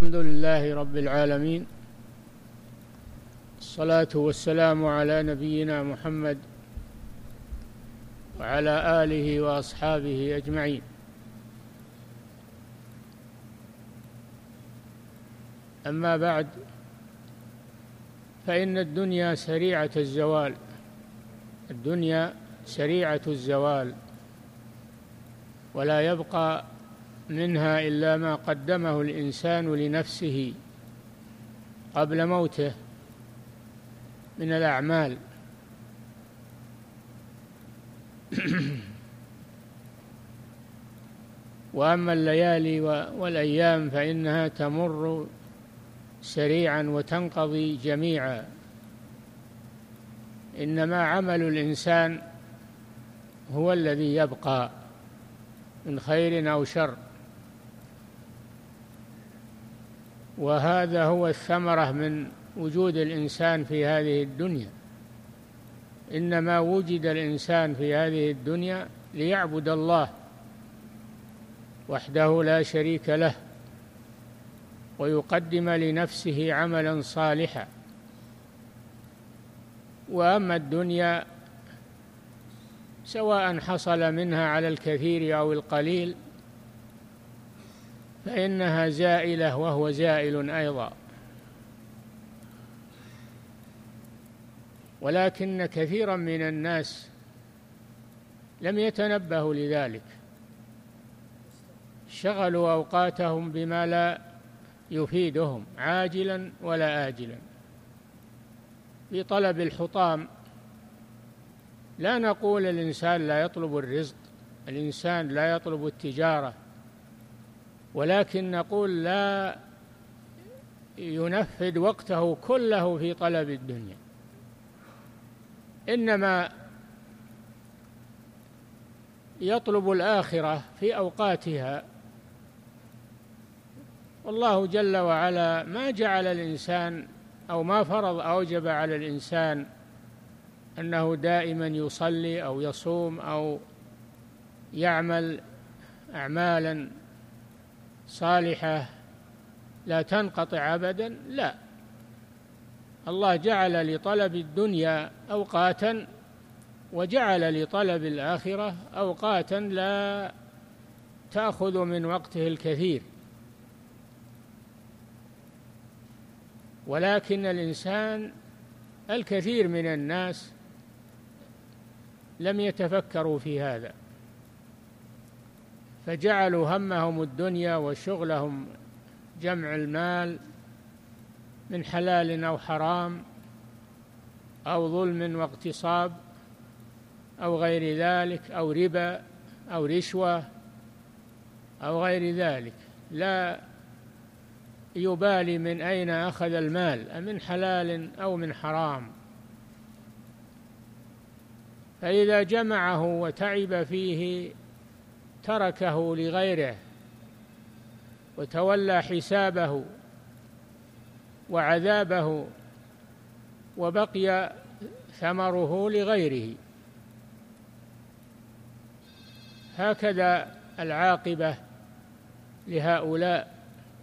الحمد لله رب العالمين، الصلاة والسلام على نبينا محمد وعلى آله وأصحابه أجمعين. أما بعد، فإن الدنيا سريعة الزوال، الدنيا سريعة الزوال، ولا يبقى منها إلا ما قدمه الإنسان لنفسه قبل موته من الأعمال. وأما الليالي والأيام فإنها تمر سريعا وتنقضي جميعا، إنما عمل الإنسان هو الذي يبقى من خير أو شر، وهذا هو الثمرة من وجود الإنسان في هذه الدنيا. إنما وجد الإنسان في هذه الدنيا ليعبد الله وحده لا شريك له، ويقدم لنفسه عملا صالحا. وأما الدنيا سواء حصل منها على الكثير أو القليل فإنها زائلة وهو زائل أيضا، ولكن كثيرا من الناس لم يتنبهوا لذلك، شغلوا أوقاتهم بما لا يفيدهم عاجلا ولا آجلا، بطلب الحطام. لا نقول الإنسان لا يطلب الرزق، الإنسان لا يطلب التجارة، ولكن نقول لا ينفذ وقته كله في طلب الدنيا، إنما يطلب الآخرة في أوقاتها. والله جل وعلا ما جعل الإنسان أو ما فرض أوجب على الإنسان أنه دائما يصلي أو يصوم أو يعمل أعمالا صالحة لا تنقطع أبدا، لا، الله جعل لطلب الدنيا أوقاتا، وجعل لطلب الآخرة أوقاتا لا تأخذ من وقته الكثير. ولكن الكثير من الناس لم يتفكروا في هذا، فجعلوا همهم الدنيا وشغلهم جمع المال من حلال أو حرام أو ظلم واغتصاب أو غير ذلك، أو ربا أو رشوة أو غير ذلك، لا يبالي من أين أخذ المال، أمن حلال أو من حرام. فإذا جمعه وتعب فيه تركه لغيره وتولى حسابه وعذابه، وبقي ثمره لغيره. هكذا العاقبة لهؤلاء.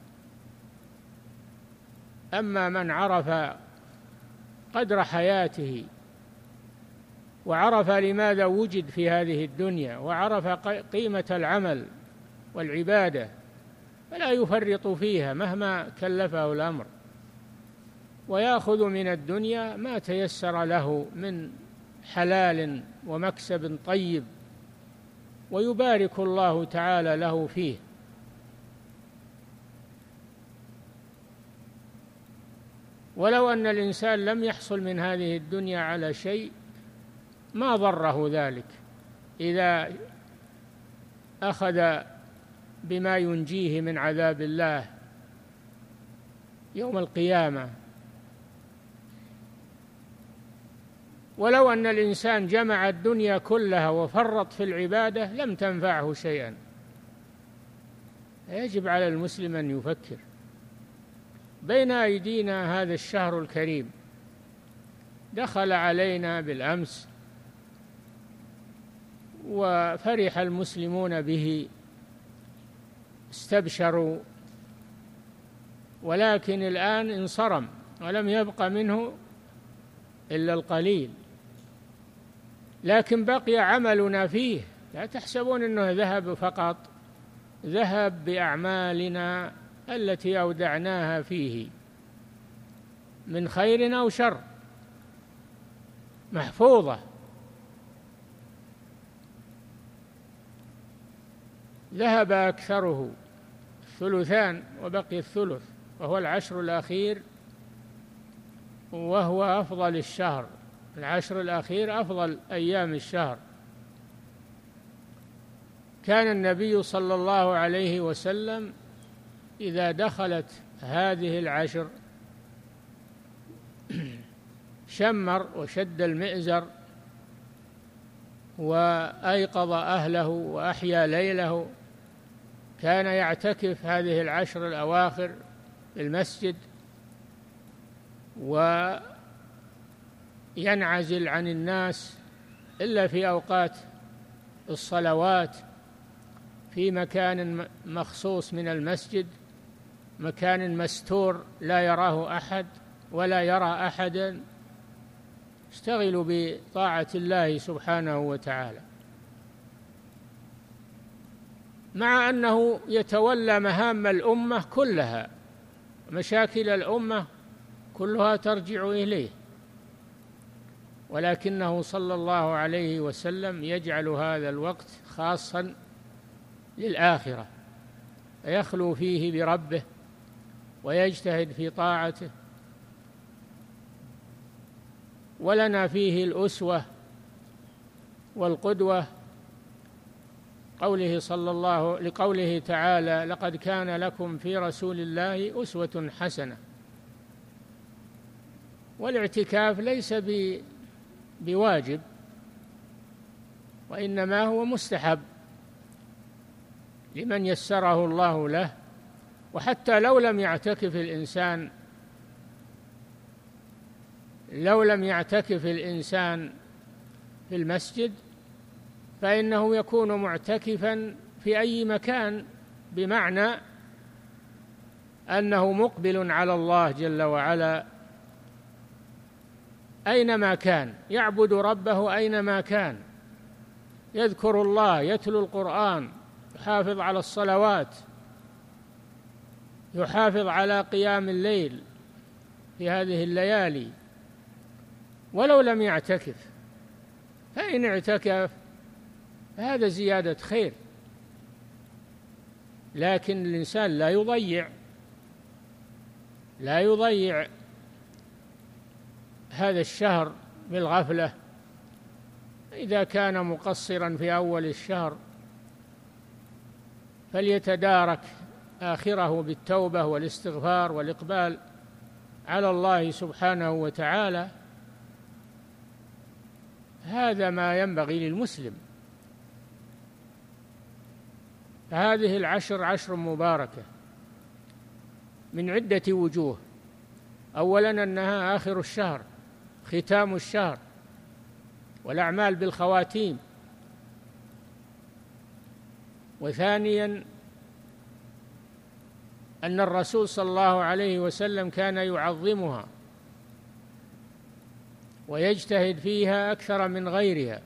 أما من عرف قدر حياته وعرف لماذا وجد في هذه الدنيا وعرف قيمة العمل والعبادة فلا يفرط فيها مهما كلفه الأمر، ويأخذ من الدنيا ما تيسر له من حلال ومكسب طيب، ويبارك الله تعالى له فيه. ولو أن الإنسان لم يحصل من هذه الدنيا على شيء ما ضره ذلك إذا أخذ بما ينجيه من عذاب الله يوم القيامة. ولو أن الإنسان جمع الدنيا كلها وفرط في العبادة لم تنفعه شيئا. يجب على المسلم أن يفكر. بين أيدينا هذا الشهر الكريم، دخل علينا بالأمس وفرح المسلمون به، استبشروا ولكن الآن انصرم ولم يبق منه إلا القليل، لكن بقي عملنا فيه. لا تحسبون أنه ذهب فقط، ذهب بأعمالنا التي أودعناها فيه من خير أو شر، محفوظة. ذهب أكثره، الثلثان، وبقي الثلث، وهو العشر الأخير، وهو أفضل الشهر. العشر الأخير أفضل أيام الشهر. كان النبي صلى الله عليه وسلم إذا دخلت هذه العشر شمر وشد المئزر وأيقظ أهله وأحيا ليله. كان يعتكف هذه العشر الأواخر في المسجد، وينعزل عن الناس إلا في أوقات الصلوات، في مكان مخصوص من المسجد، مكان مستور لا يراه أحد ولا يرى أحدا، اشتغلوا بطاعة الله سبحانه وتعالى، مع أنه يتولى مهام الأمة كلها، مشاكل الأمة كلها ترجع إليه، ولكنه صلى الله عليه وسلم يجعل هذا الوقت خاصا للآخرة، يخلو فيه بربه ويجتهد في طاعته. ولنا فيه الأسوة والقدوة، لقوله تعالى: لقد كان لكم في رسول الله أسوة حسنة. والاعتكاف ليس بواجب، وإنما هو مستحب لمن يسره الله له. وحتى لو لم يعتكف الإنسان في المسجد، فإنه يكون معتكفا في أي مكان، بمعنى أنه مقبل على الله جل وعلا أينما كان، يعبد ربه أينما كان، يذكر الله، يتلو القرآن، يحافظ على الصلوات، يحافظ على قيام الليل في هذه الليالي، ولو لم يعتكف. فإن اعتكف فهذا زيادة خير، لكن الإنسان لا يضيع هذا الشهر بالغفلة. إذا كان مقصرا في أول الشهر فليتدارك آخره بالتوبة والاستغفار والإقبال على الله سبحانه وتعالى. هذا ما ينبغي للمسلم. فهذه العشر عشر مباركة من عدة وجوه. أولا أنها آخر الشهر، ختام الشهر، والأعمال بالخواتيم. وثانيا أن الرسول صلى الله عليه وسلم كان يعظمها ويجتهد فيها أكثر من غيرها،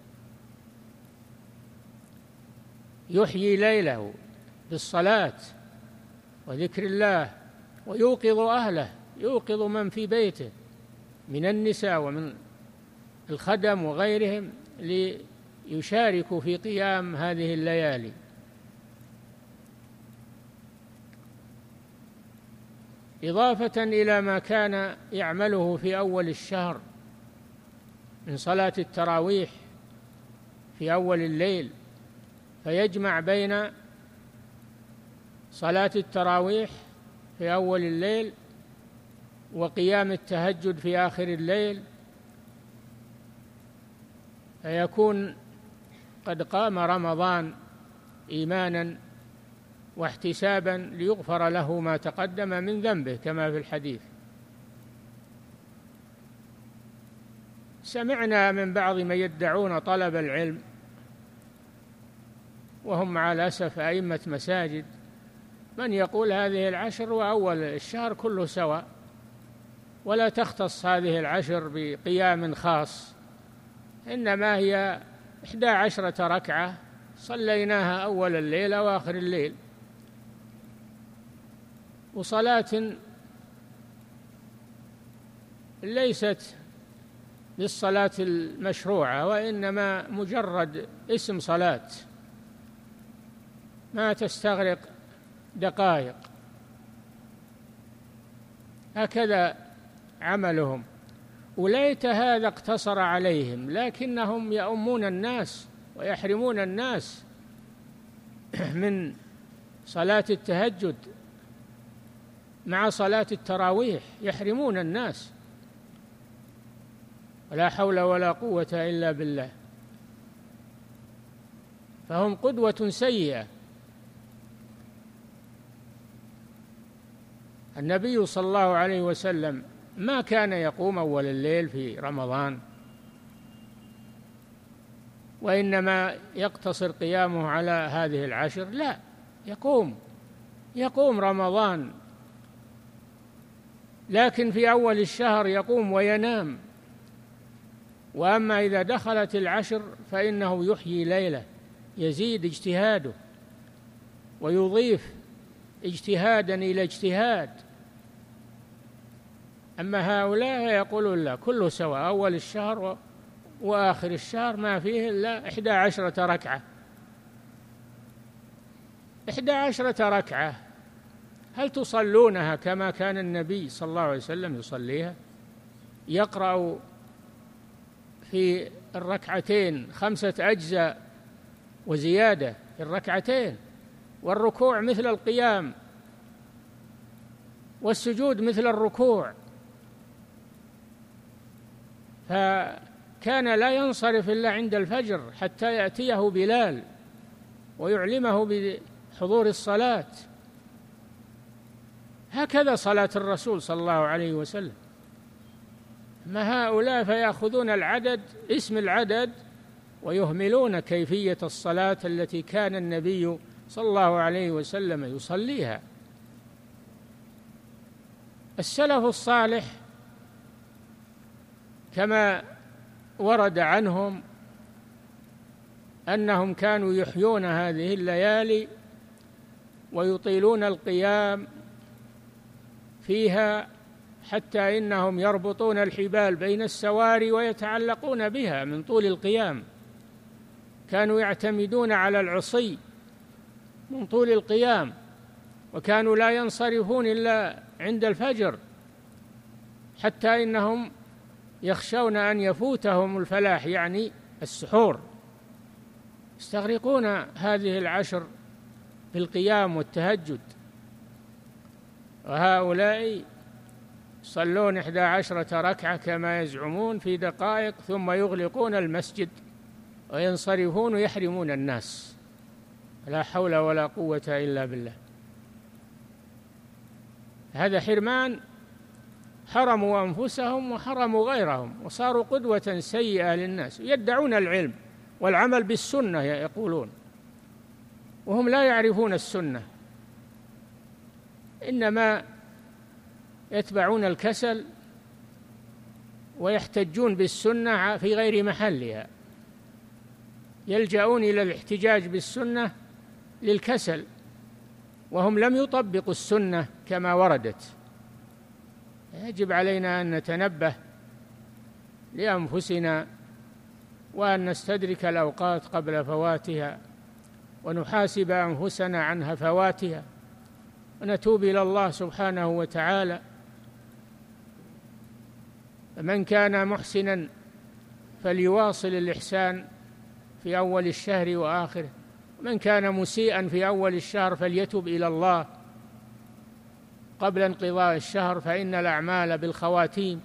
يحيي ليله بالصلاة وذكر الله، ويوقظ أهله، يوقظ من في بيته من النساء ومن الخدم وغيرهم ليشاركوا في قيام هذه الليالي. إضافة إلى ما كان يعمله في أول الشهر من صلاة التراويح في أول الليل، فيجمع بين صلاة التراويح في أول الليل وقيام التهجد في آخر الليل، فيكون قد قام رمضان إيمانا واحتسابا ليغفر له ما تقدم من ذنبه كما في الحديث. سمعنا من بعض من يدعون طلب العلم وهم مع الأسف أئمة مساجد من يقول هذه العشر وأول الشهر كله سواء، ولا تختص هذه العشر بقيام خاص، إنما هي 11 ركعة صليناها أول الليل وآخر الليل، وصلاة ليست بالصلاة المشروعة، وإنما مجرد اسم صلاة ما تستغرق دقائق. هكذا عملهم، وليت هذا اقتصر عليهم، لكنهم يؤمون الناس ويحرمون الناس من صلاة التهجد مع صلاة التراويح، يحرمون الناس، ولا حول ولا قوة إلا بالله. فهم قدوة سيئة. النبي صلى الله عليه وسلم ما كان يقوم أول الليل في رمضان، وإنما يقتصر قيامه على هذه العشر، لا، يقوم رمضان، لكن في أول الشهر يقوم وينام. وأما إذا دخلت العشر فإنه يحيي ليله، يزيد اجتهاده ويضيف اجتهادا إلى اجتهاد. أما هؤلاء يقولون لا، كله سواء، أول الشهر وآخر الشهر ما فيه إلا 11 ركعة. 11 ركعة، هل تصلونها كما كان النبي صلى الله عليه وسلم يصليها؟ يقرأ في الركعتين 5 أجزاء وزيادة في الركعتين، والركوع مثل القيام، والسجود مثل الركوع. فكان لا ينصرف إلا عند الفجر حتى يأتيه بلال ويعلمه بحضور الصلاة. هكذا صلاة الرسول صلى الله عليه وسلم. ما هؤلاء فيأخذون العدد، اسم العدد، ويهملون كيفية الصلاة التي كان النبي صلى الله عليه وسلم يصليها. السلف الصالح كما ورد عنهم أنهم كانوا يحيون هذه الليالي ويطيلون القيام فيها، حتى إنهم يربطون الحبال بين السواري ويتعلقون بها من طول القيام. كانوا يعتمدون على العصي من طول القيام، وكانوا لا ينصرفون إلا عند الفجر، حتى إنهم يخشون أن يفوتهم الفلاح، يعني السحور. يستغرقون هذه العشر في القيام والتهجد. وهؤلاء يصلون 11 ركعة كما يزعمون في دقائق، ثم يغلقون المسجد وينصرفون ويحرمون الناس. لا حول ولا قوة إلا بالله. هذا حرمان، حرموا أنفسهم وحرموا غيرهم، وصاروا قدوة سيئة للناس. يدعون العلم والعمل بالسنة يقولون، وهم لا يعرفون السنة، إنما يتبعون الكسل ويحتجون بالسنة في غير محلها. يلجؤون إلى الاحتجاج بالسنة للكسل، وهم لم يطبقوا السنة كما وردت. يجب علينا أن نتنبه لأنفسنا، وأن نستدرك الأوقات قبل فواتها، ونحاسب أنفسنا عن هفواتها، ونتوب إلى الله سبحانه وتعالى. فمن كان محسنا فليواصل الإحسان في أول الشهر وآخره، ومن كان مسيئا في أول الشهر فليتب إلى الله قبل انقضاء الشهر، فإن الأعمال بالخواتيم.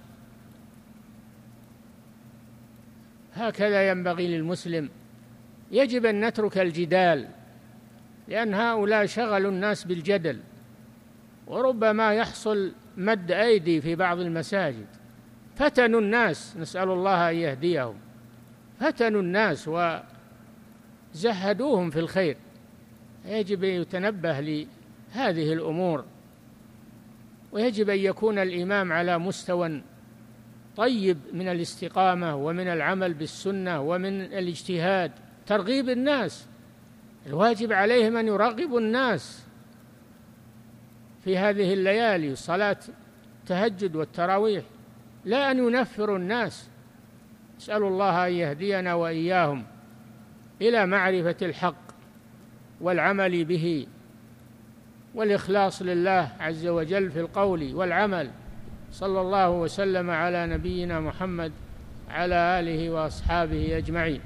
هكذا ينبغي للمسلم. يجب أن نترك الجدال، لأن هؤلاء شغلوا الناس بالجدل، وربما يحصل مد أيدي في بعض المساجد. فتنوا الناس، نسأل الله أن يهديهم. فتنوا الناس وزهدوهم في الخير. يجب أن يتنبه هذه الأمور. ويجب أن يكون الإمام على مستوى طيب من الاستقامة ومن العمل بالسنة ومن الاجتهاد، ترغيب الناس. الواجب عليهم أن يرغبوا الناس في هذه الليالي، صلاة التهجد والتراويح، لا أن ينفروا الناس. نسأل الله أن يهدينا وإياهم إلى معرفة الحق والعمل به والإخلاص لله عز وجل في القول والعمل. صلى الله وسلم على نبينا محمد على آله وأصحابه أجمعين.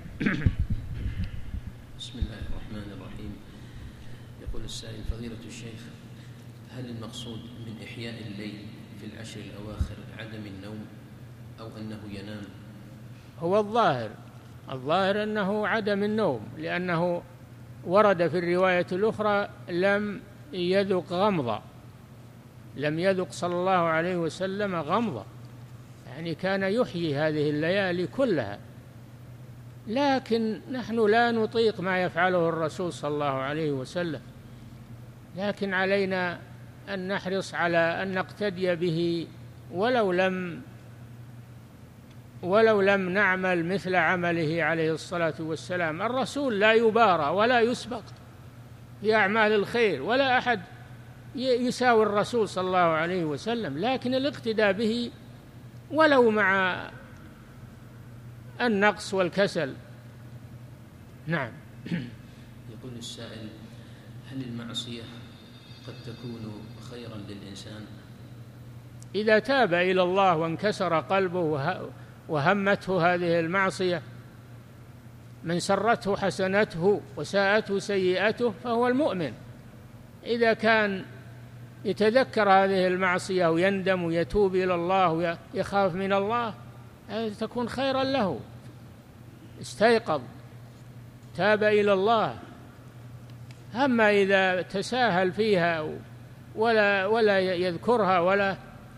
بسم الله الرحمن الرحيم. يقول السائل: فضيلة الشيخ، هل المقصود من إحياء الليل في العشر الأواخر عدم النوم أو أنه ينام؟ هو الظاهر أنه عدم النوم، لأنه ورد في الرواية الأخرى لم يذق صلى الله عليه وسلم غمضة، يعني كان يحيي هذه الليالي كلها. لكن نحن لا نطيق ما يفعله الرسول صلى الله عليه وسلم، لكن علينا أن نحرص على أن نقتدي به ولو لم نعمل مثل عمله عليه الصلاة والسلام. الرسول لا يبارى ولا يسبق في أعمال الخير، ولا أحد يساوي الرسول صلى الله عليه وسلم، لكن الاقتداء به ولو مع النقص والكسل. نعم. يقول السائل: هل المعصية قد تكون خيرا للإنسان؟ إذا تاب إلى الله وانكسر قلبه وهمته هذه المعصية، من سرته حسنته وساءته سيئته فهو المؤمن. إذا كان يتذكر هذه المعصية ويندم ويتوب إلى الله ويخاف من الله، تكون خيرا له. استيقظ، تاب إلى الله. أما إذا تساهل فيها ولا يذكرها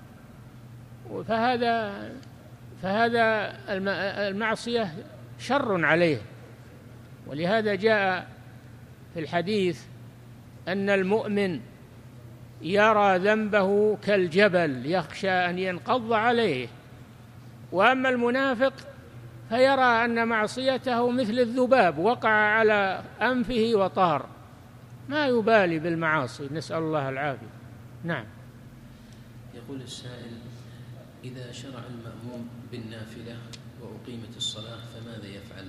فهذا المعصية شر عليه. ولهذا جاء في الحديث أن المؤمن يرى ذنبه كالجبل يخشى أن ينقض عليه، وأما المنافق فيرى أن معصيته مثل الذباب وقع على أنفه وطار، ما يبالي بالمعاصي، نسأل الله العافية. نعم. يقول السائل: إذا شرع المأموم بالنافلة وأقيمت الصلاة فماذا يفعل؟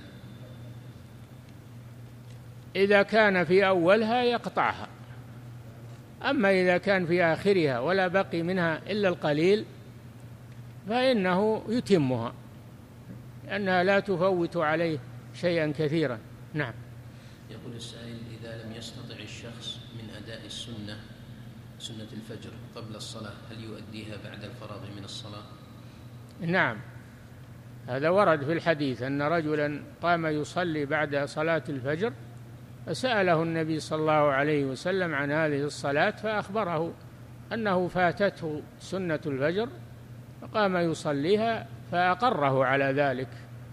إذا كان في أولها يقطعها، أما إذا كان في آخرها ولا بقي منها إلا القليل فإنه يتمها، لأنها لا تفوت عليه شيئا كثيرا. نعم. يقول السائل: إذا لم يستطع الشخص من أداء سنة الفجر قبل الصلاة، هل يؤديها بعد الفراغ من الصلاة؟ نعم، هذا ورد في الحديث أن رجلا قام يصلي بعد صلاة الفجر، فسأله النبي صلى الله عليه وسلم عن هذه الصلاة، فأخبره أنه فاتته سنة الفجر، فقام يصليها فأقره على ذلك.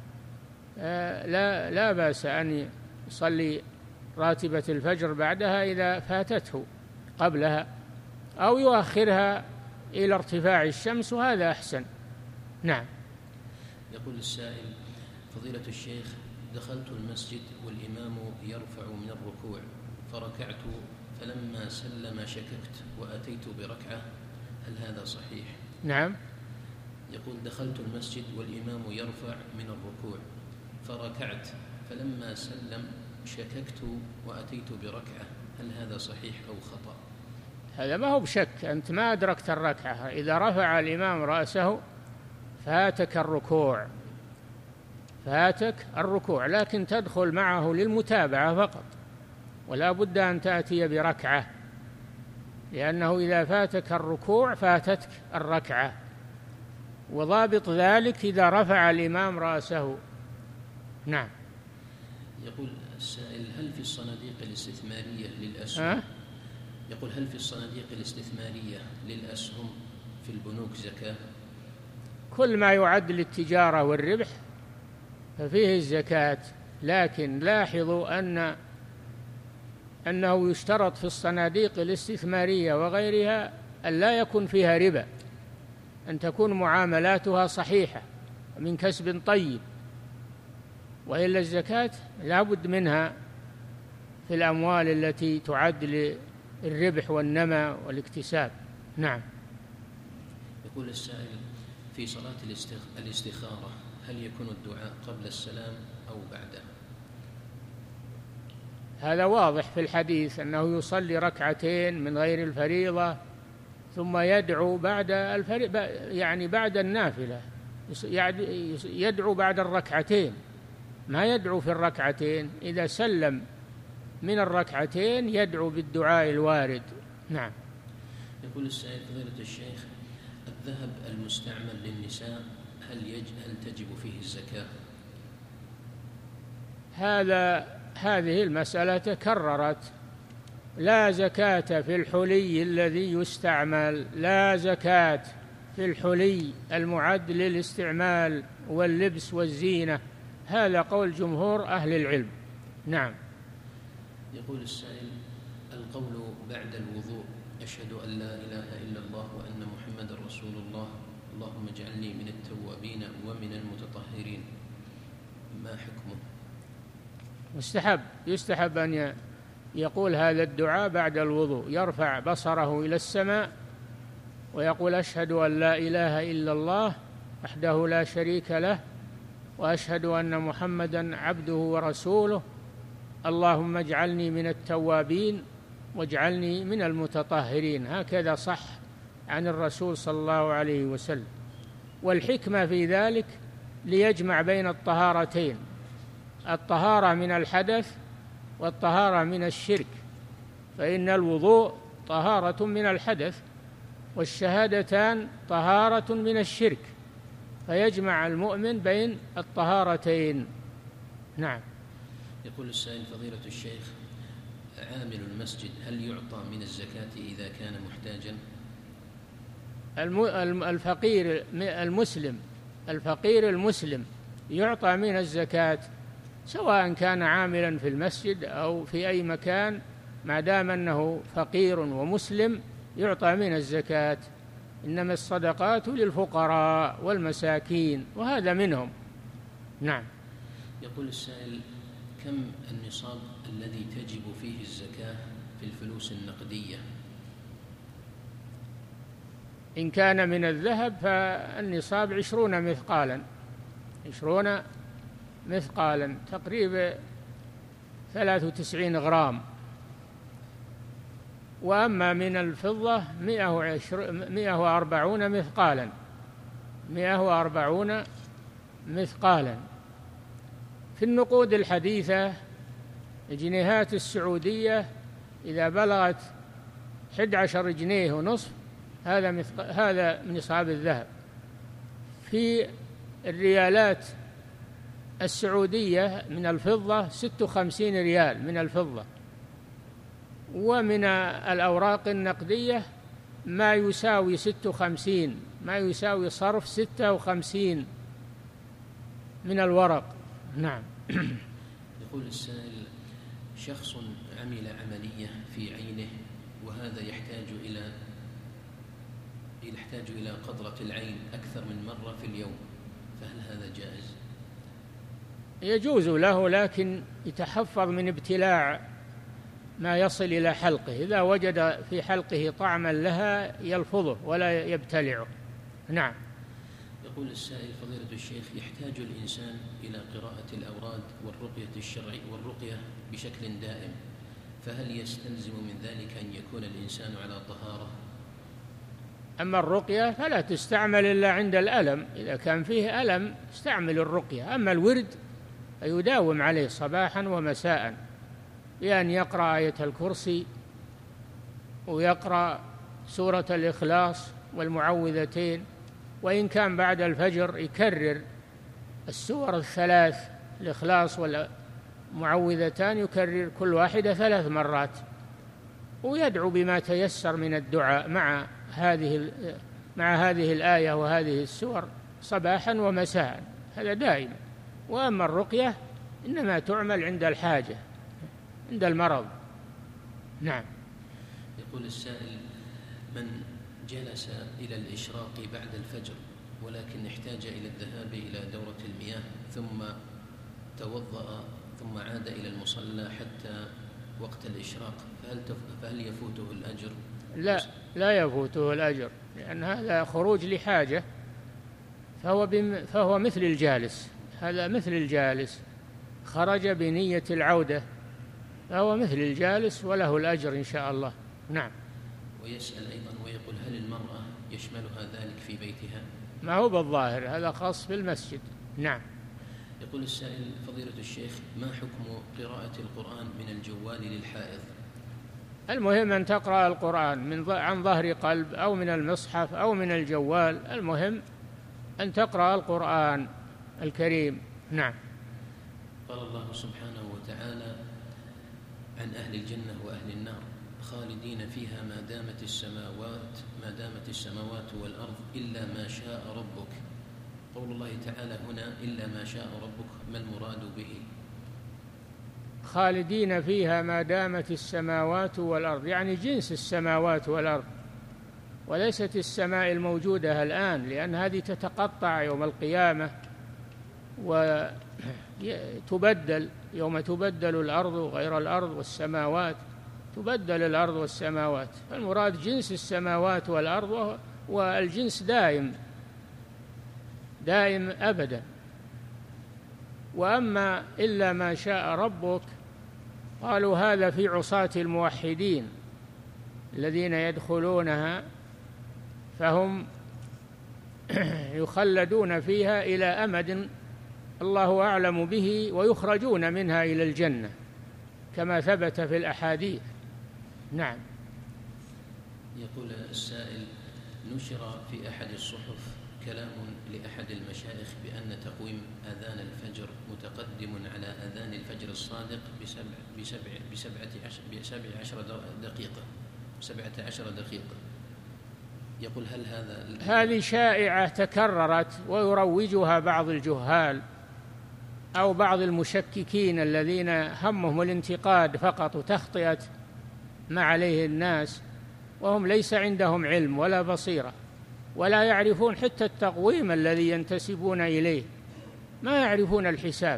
لا بأس أن يصلي راتبة الفجر بعدها إذا فاتته قبلها، أو يؤخرها إلى ارتفاع الشمس، وهذا أحسن. نعم. يقول السائل: فضيلة الشيخ، دخلت المسجد والإمام يرفع من الركوع فركعت، فلما سلم شككت وأتيت بركعة، هل هذا صحيح؟ نعم. يقول: دخلت المسجد والإمام يرفع من الركوع فركعت، فلما سلم شككت وأتيت بركعة، هل هذا صحيح أو خطأ؟ هذا ما هو بشك، أنت ما أدركت الركعة. إذا رفع الإمام رأسه فاتك الركوع، لكن تدخل معه للمتابعة فقط، ولا بد أن تأتي بركعة، لأنه إذا فاتك الركوع فاتتك الركعة. وضابط ذلك إذا رفع الإمام رأسه. نعم. يقول السائل: هل في الصناديق الاستثمارية للأسهم يقول هل في الصناديق الاستثمارية للأسهم في البنوك زكاة؟ كل ما يعد للتجارة والربح ففيه الزكاة، لكن لاحظوا أن أنه يشترط في الصناديق الاستثمارية وغيرها أن لا يكون فيها ربا، أن تكون معاملاتها صحيحة من كسب طيب، وإلا الزكاة لا بد منها في الأموال التي تعد للربح والنماء والاكتساب. نعم. يقول السائل: في صلاة الاستخارة هل يكون الدعاء قبل السلام أو بعده؟ هذا واضح في الحديث أنه يصلي ركعتين من غير الفريضة ثم يدعو بعد يعني بعد النافلة، يدعو بعد الركعتين، ما يدعو في الركعتين. إذا سلم من الركعتين يدعو بالدعاء الوارد. نعم. يقول السائل: فضيلة الشيخ، الذهب المستعمل للنساء هل تجب فيه الزكاة؟ هذه المسألة تكررت. لا زكاة في الحلي الذي يستعمل، لا زكاة في الحلي المعد للاستعمال واللبس والزينة. هذا قول جمهور أهل العلم. نعم. يقول السائل: القول بعد الوضوء أشهد أن لا إله إلا الله وأن محمد رسول الله اللهم اجعلني من التوابين ومن المتطهرين، ما حكمه؟ يستحب أن يقول هذا الدعاء بعد الوضوء، يرفع بصره إلى السماء ويقول: أشهد أن لا إله إلا الله وحده لا شريك له وأشهد أن محمدا عبده ورسوله اللهم اجعلني من التوابين واجعلني من المتطهرين. هكذا صح عن الرسول صلى الله عليه وسلم. والحكمة في ذلك ليجمع بين الطهارتين، الطهارة من الحدث والطهارة من الشرك، فإن الوضوء طهارة من الحدث والشهادتان طهارة من الشرك، فيجمع المؤمن بين الطهارتين. نعم. يقول السائل: فضيلة الشيخ، عامل المسجد هل يعطى من الزكاة إذا كان محتاجا؟ الفقير المسلم يعطى من الزكاة، سواء كان عاملا في المسجد أو في أي مكان، ما دام أنه فقير ومسلم يعطى من الزكاة. إنما الصدقات للفقراء والمساكين، وهذا منهم. نعم. يقول السائل: كم النصاب الذي تجب فيه الزكاة في الفلوس النقدية؟ إن كان من الذهب فالنصاب 20 مثقالا تقريبا 93 غرام. وأما من الفضة 140 مثقالا. في النقود الحديثة الجنيهات السعودية إذا بلغت 11 جنيه ونصف هذا نصاب الذهب. في الريالات السعودية من الفضة 56 ريال من الفضة. ومن الأوراق النقدية ما يساوي 56، ما يساوي صرف 56 من الورق. نعم. يقول السائل: شخص عمل عملية في عينه وهذا يحتاج إلى قطرة العين أكثر من مرة في اليوم، فهل هذا جائز؟ يجوز له، لكن يتحفظ من ابتلاع ما يصل إلى حلقه. إذا وجد في حلقه طعما لها يلفظه ولا يبتلعه. نعم. يقول السائل: فضيلة الشيخ، يحتاج الإنسان إلى قراءة الأوراد والرقية بشكل دائم، فهل يستلزم من ذلك أن يكون الإنسان على طهارة؟ أما الرقية فلا تستعمل إلا عند الألم، إذا كان فيه ألم استعمل الرقية. أما الورد فيداوم عليه صباحا ومساء، بأن يقرأ آية الكرسي ويقرأ سورة الإخلاص والمعوذتين، وإن كان بعد الفجر يكرر السور الثلاث، الإخلاص والمعوذتان يكرر كل واحدة 3 مرات، ويدعو بما تيسر من الدعاء مع هذه الآية وهذه السور صباحا ومساء، هذا دائما. وأما الرقية إنما تعمل عند الحاجة، عند المرض. نعم. يقول السائل: من جلس إلى الإشراق بعد الفجر ولكن احتاج إلى الذهاب إلى دورة المياه ثم توضأ ثم عاد إلى المصلى حتى وقت الإشراق، فهل يفوته الأجر؟ لا يفوته الأجر، لأن هذا خروج لحاجة، فهو مثل الجالس، هذا مثل الجالس، خرج بنية العودة، فهو مثل الجالس وله الأجر إن شاء الله. نعم. ويسأل أيضا ويقول: هل المرأة يشملها ذلك في بيتها؟ ما هو بالظاهر، هذا خاص بالمسجد. نعم. يقول السائل: فضيلة الشيخ، ما حكم قراءة القرآن من الجوال للحائض؟ المهم أن تقرأ القرآن عن ظهر قلب أو من المصحف أو من الجوال، المهم أن تقرأ القرآن الكريم. نعم. قال الله سبحانه وتعالى عن أهل الجنة وأهل النار: خالدين فيها ما دامت السماوات والأرض إلا ما شاء ربك. قول الله تعالى هنا إلا ما شاء ربك، ما المراد به؟ خالدين فيها ما دامت السماوات والأرض، يعني جنس السماوات والأرض، وليست السماء الموجودة الآن، لأن هذه تتقطع يوم القيامة وتبدل، يوم تبدل الأرض غير الأرض والسماوات، تبدل الأرض والسماوات، فالمراد جنس السماوات والأرض، والجنس دائم أبدا. وأما إلا ما شاء ربك، قالوا هذا في عصاة الموحدين الذين يدخلونها فهم يخلدون فيها إلى أمد الله أعلم به، ويخرجون منها إلى الجنة كما ثبت في الأحاديث. نعم. يقول السائل: نشر في أحد الصحف كلام لأحد المشايخ بأن تقويم أذان الفجر متقدم على أذان الفجر الصادق بسبعة عشر دقيقة. يقول: هل هذه شائعة تكررت ويروجها بعض الجهال أو بعض المشككين الذين همهم الانتقاد فقط وتخطئة ما عليه الناس، وهم ليس عندهم علم ولا بصيرة ولا يعرفون حتى التقويم الذي ينتسبون إليه، ما يعرفون الحساب.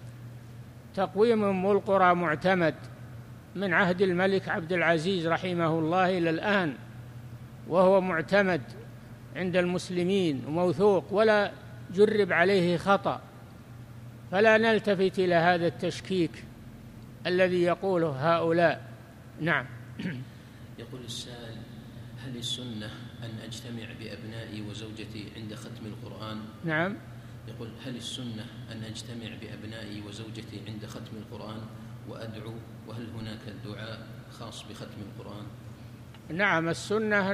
تقويم أم القرى معتمد من عهد الملك عبد العزيز رحمه الله إلى الآن، وهو معتمد عند المسلمين وموثوق ولا جرب عليه خطأ، فلا نلتفت إلى هذا التشكيك الذي يقوله هؤلاء. نعم. يقول السائل: هل السنة أن أجتمع بأبنائي وزوجتي عند ختم القرآن؟ نعم. يقول: هل السنة أن أجتمع بأبنائي وزوجتي عند ختم القرآن وأدعو، وهل هناك دعاء خاص بختم القرآن؟ نعم، السنة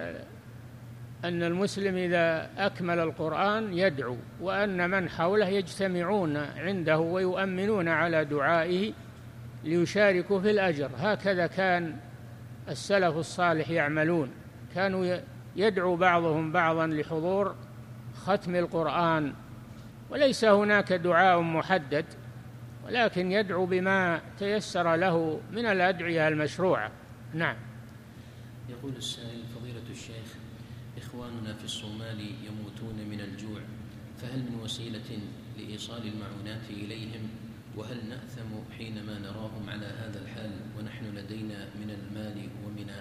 أن المسلم إذا أكمل القرآن يدعو، وأن من حوله يجتمعون عنده ويؤمنون على دعائه ليشاركوا في الأجر. هكذا كان السلف الصالح يعملون، كانوا يدعو بعضهم بعضا لحضور ختم القرآن، وليس هناك دعاء محدد، ولكن يدعو بما تيسر له من الأدعية المشروعة. نعم. يقول السائل: فضيلة الشيخ، إخواننا في الصومال يموتون من الجوع، فهل من وسيلة لإيصال المعونات إليهم؟ وهل نأثم حينما نراهم على هذا الحال ونحن لدينا من المال ومن؟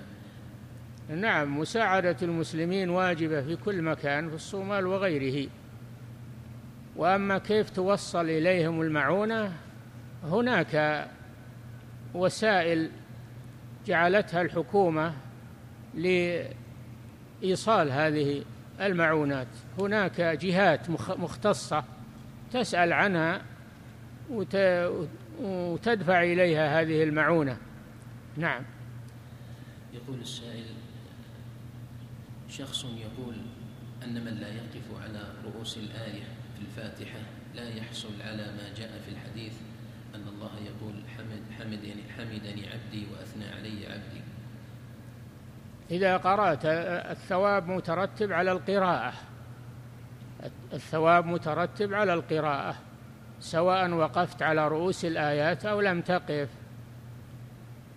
نعم، مساعدة المسلمين واجبة في كل مكان في الصومال وغيره. وأما كيف توصل إليهم المعونة، هناك وسائل جعلتها الحكومة لإيصال هذه المعونات. هناك جهات مختصة تسأل عنها وتدفع إليها هذه المعونة. نعم. يقول السائل: شخص يقول أن من لا يقف على رؤوس الآية في الفاتحة لا يحصل على ما جاء في الحديث أن الله يقول حمدني عبدي وأثنى علي عبدي. إذا قرأت الثواب مترتب على القراءة، الثواب مترتب على القراءة، سواء وقفت على رؤوس الآيات أو لم تقف.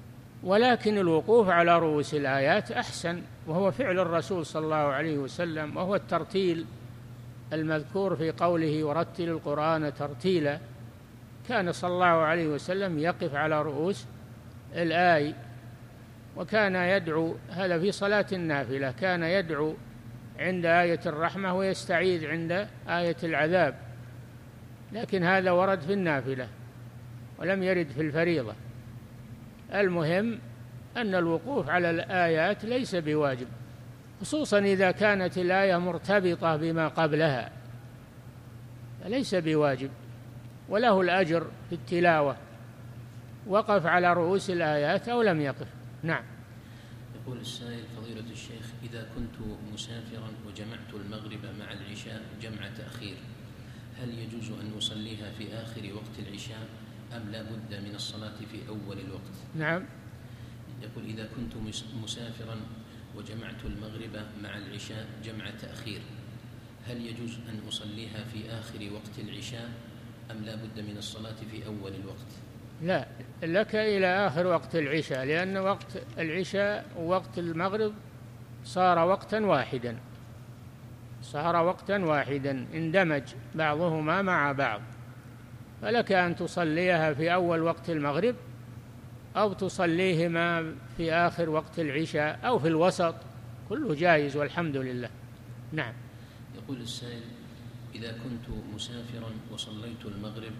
ولكن الوقوف على رؤوس الآيات أحسن، وهو فعل الرسول صلى الله عليه وسلم، وهو الترتيل المذكور في قوله ورتل القرآن ترتيلا. كان صلى الله عليه وسلم يقف على رؤوس الآي، وكان يدعو، هذا في صلاة النافلة، كان يدعو عند آية الرحمة ويستعيذ عند آية العذاب، لكن هذا ورد في النافلة ولم يرد في الفريضة. المهم أن الوقوف على الآيات ليس بواجب، خصوصا إذا كانت الآية مرتبطة بما قبلها، ليس بواجب، وله الأجر في التلاوة، وقف على رؤوس الآيات أو لم يقف. نعم. يقول السائل: فضيلة الشيخ، إذا كنت مسافرا وجمعت المغرب مع العشاء جمع تأخير، هل يجوز أن أصليها في آخر وقت العشاء أم لا بد من الصلاة في أول الوقت؟ نعم. يقول: إذا كنت مسافرا وجمعت المغرب مع العشاء جمع تأخير، هل يجوز أن أصليها في آخر وقت العشاء أم لا بد من الصلاة في أول الوقت؟ لا، لك إلى آخر وقت العشاء، لأن وقت العشاء ووقت المغرب صار وقتا واحدا، صار وقتا واحدا، اندمج بعضهما مع بعض، فلك أن تصليها في أول وقت المغرب أو تصليهما في آخر وقت العشاء أو في الوسط، كله جائز والحمد لله. نعم. يقول السائل: إذا كنت مسافرا وصليت المغرب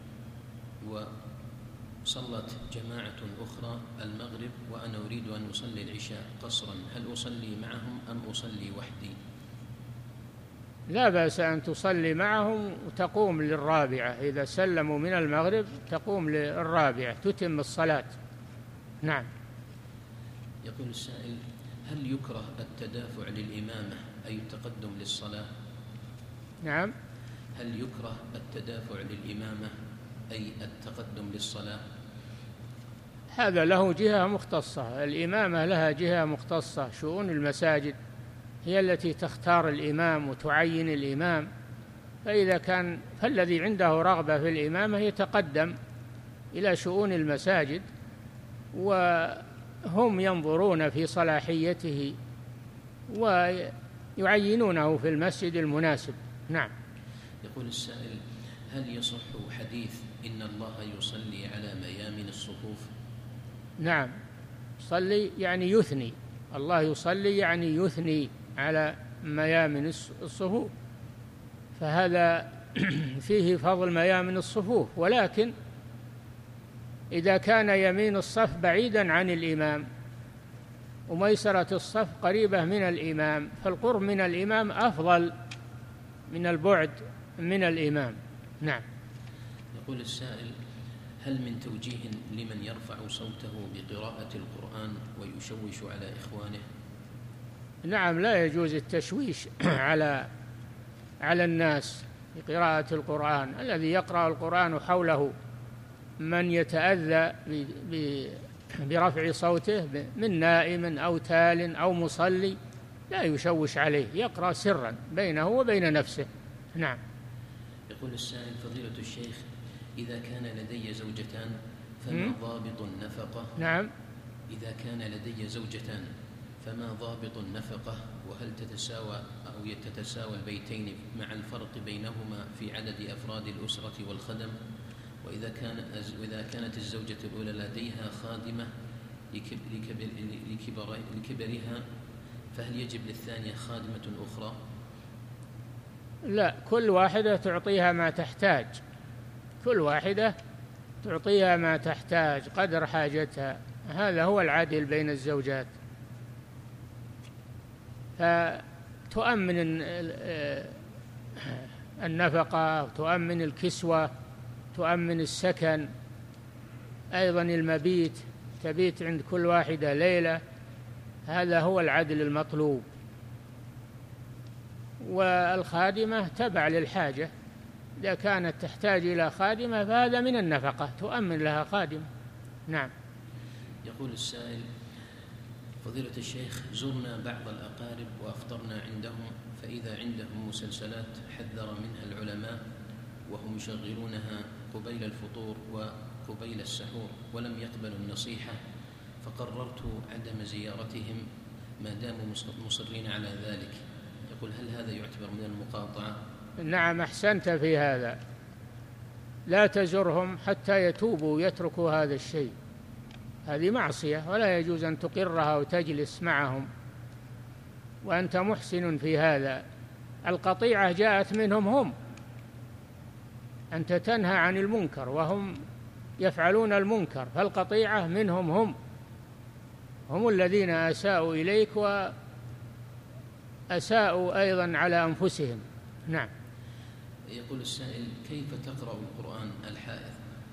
وصلت جماعة أخرى المغرب وأنا أريد أن أصلي العشاء قصرا، هل أصلي معهم أم أصلي وحدي؟ لا بأس أن تصلي معهم وتقوم للرابعة، إذا سلموا من المغرب تقوم للرابعة تتم الصلاة. نعم. يقول السائل: هل يكره التدافع للإمامة أي التقدم للصلاة؟ نعم. هل يكره التدافع للإمامة أي التقدم للصلاة؟ هذا له جهة مختصة، الإمامة لها جهة مختصة، شؤون المساجد هي التي تختار الإمام وتعين الإمام، فالذي عنده رغبة في الإمامة يتقدم إلى شؤون المساجد وهم ينظرون في صلاحيته ويعينونه في المسجد المناسب. نعم. يقول السائل: هل يصح حديث إن الله يصلي على ميامن الصفوف؟ نعم، يصلي يعني يثني، الله يصلي يعني يثني على ميامن الصفوف، فهذا فيه فضل ميامن الصفوف، ولكن إذا كان يمين الصف بعيدا عن الإمام وميسرة الصف قريبة من الإمام، فالقرب من الإمام أفضل من البعد من الإمام. نعم. يقول السائل: هل من توجيه لمن يرفع صوته بقراءة القرآن ويشوش على إخوانه؟ نعم، لا يجوز التشويش على الناس بقراءة القرآن. الذي يقرأ القرآن حوله من يتأذى برفع صوته من نائم أو تال أو مصلي لا يشوش عليه، يقرأ سرا بينه وبين نفسه. نعم. يقول السائل: فضيلة الشيخ، إذا كان لدي زوجتان فما ضابط النفقة؟ نعم. إذا كان لدي زوجتان فما ضابط النفقة، وهل تتساوى أو يتتساوى البيتين مع الفرق بينهما في عدد أفراد الأسرة والخدم؟ وإذا كانت الزوجة الأولى لديها خادمة لكبرها، فهل يجب للثانية خادمة أخرى؟ لا، كل واحدة تعطيها ما تحتاج، كل واحدة تعطيها ما تحتاج قدر حاجتها، هذا هو العدل بين الزوجات، فتؤمن النفقة، تؤمن الكسوة، تؤمن السكن، أيضا المبيت، تبيت عند كل واحدة ليلة، هذا هو العدل المطلوب. والخادمة تبع للحاجة، إذا كانت تحتاج إلى خادمة فهذا من النفقة، تؤمن لها خادمة. نعم. يقول السائل: فضيلة الشيخ، زرنا بعض الأقارب وأفطرنا عندهم، فإذا عندهم مسلسلات حذر منها العلماء وهم يشغلونها قبيل الفطور وقبيل السحور ولم يقبلوا النصيحة، فقررت عدم زيارتهم ما داموا مصرين على ذلك. يقول هل هذا يعتبر من المقاطعة؟ نعم، أحسنت في هذا، لا تزرهم حتى يتوبوا ويتركوا هذا الشيء، هذه معصية ولا يجوز أن تقرها وتجلس معهم وأنت محسن في هذا. القطيعة جاءت منهم هم، أنت تنهى عن المنكر وهم يفعلون المنكر، فالقطيعة منهم هم الذين أساءوا إليك وأساءوا أيضا على أنفسهم. نعم. يقول السائل كيف تقرأ القرآن الحائض؟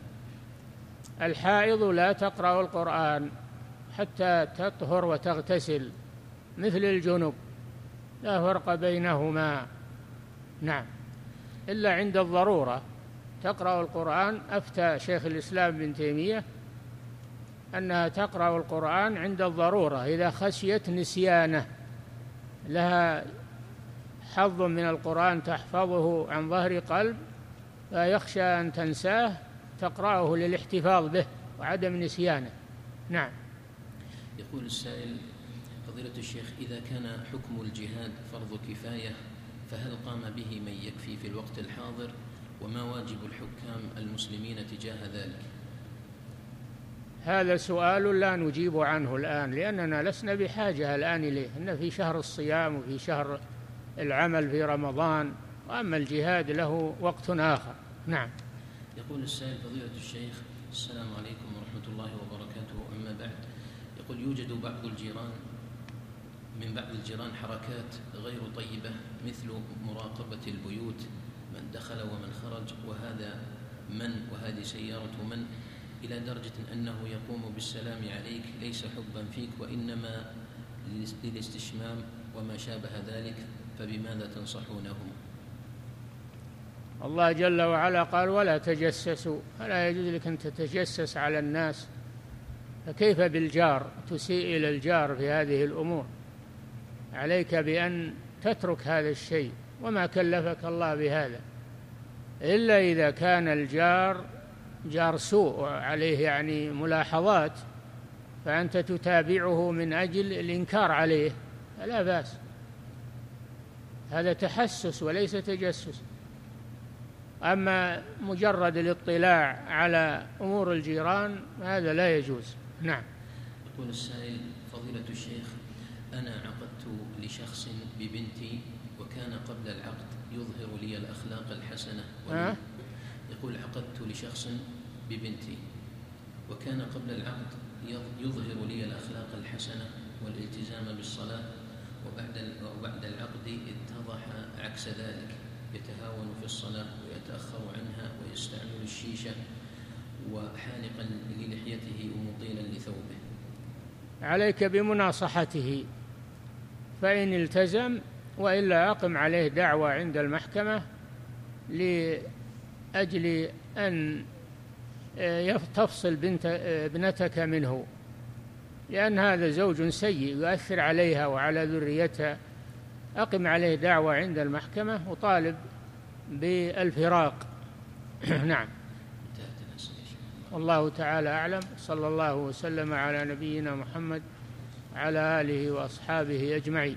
الحائض لا تقرأ القرآن حتى تطهر وتغتسل مثل الجنب، لا فرق بينهما. نعم، إلا عند الضرورة تقرأ القرآن. أفتى شيخ الإسلام ابن تيمية أنها تقرأ القرآن عند الضرورة إذا خشيت نسيانه، لها حظ من القرآن تحفظه عن ظهر قلب فيخشى أن تنساه، تقرأه للاحتفاظ به وعدم نسيانه. نعم. يقول السائل فضيلة الشيخ إذا كان حكم الجهاد فرض كفاية فهل قام به من يكفي في الوقت الحاضر، وما واجب الحكام المسلمين تجاه ذلك؟ هذا سؤال لا نجيب عنه الآن، لأننا لسنا بحاجة الآن إليه، إن في شهر الصيام وفي شهر العمل في رمضان، وأما الجهاد له وقت آخر. نعم. يقول السائل فضيلة الشيخ السلام عليكم ورحمة الله وبركاته، أما بعد، يقول يوجد من بعض الجيران حركات غير طيبة مثل مراقبة البيوت، من دخل ومن خرج، وهذه سيارة من، إلى درجة أنه يقوم بالسلام عليك ليس حبا فيك وإنما للاستشمام وما شابه ذلك، فبماذا تنصحونهم؟ الله جل وعلا قال ولا تجسسوا، فلا يجوز لك أن تتجسس على الناس، فكيف بالجار؟ تسيء إلى الجار في هذه الأمور. عليك بأن تترك هذا الشيء، وما كلفك الله بهذا، إلا إذا كان الجار جار سوء عليه يعني ملاحظات، فأنت تتابعه من أجل الإنكار عليه، فلا بأس، هذا تحسس وليس تجسس. أما مجرد الاطلاع على أمور الجيران هذا لا يجوز. نعم. يقول السائل فضيلة الشيخ أنا عقدت لشخص ببنتي وكان قبل العقد يظهر لي الأخلاق الحسنة يقول عقدت لشخص ببنتي وكان قبل العقد يظهر لي الأخلاق الحسنة والالتزام بالصلاة، وبعد العقد اتضح عكس ذلك، يتهاون في الصلاة ويتأخر عنها ويستعمل الشيشة وحالقا للحيته ومطيلا لثوبه. عليك بمناصحته، فإن التزم، وإلا أقم عليه دعوى عند المحكمة لأجل أن تفصل ابنتك منه، لأن هذا زوج سيء يؤثر عليها وعلى ذريتها. أقم عليه دعوى عند المحكمة وطالب بالفراق. نعم. والله تعالى أعلم، صلى الله وسلم على نبينا محمد وعلى آله وأصحابه أجمعين.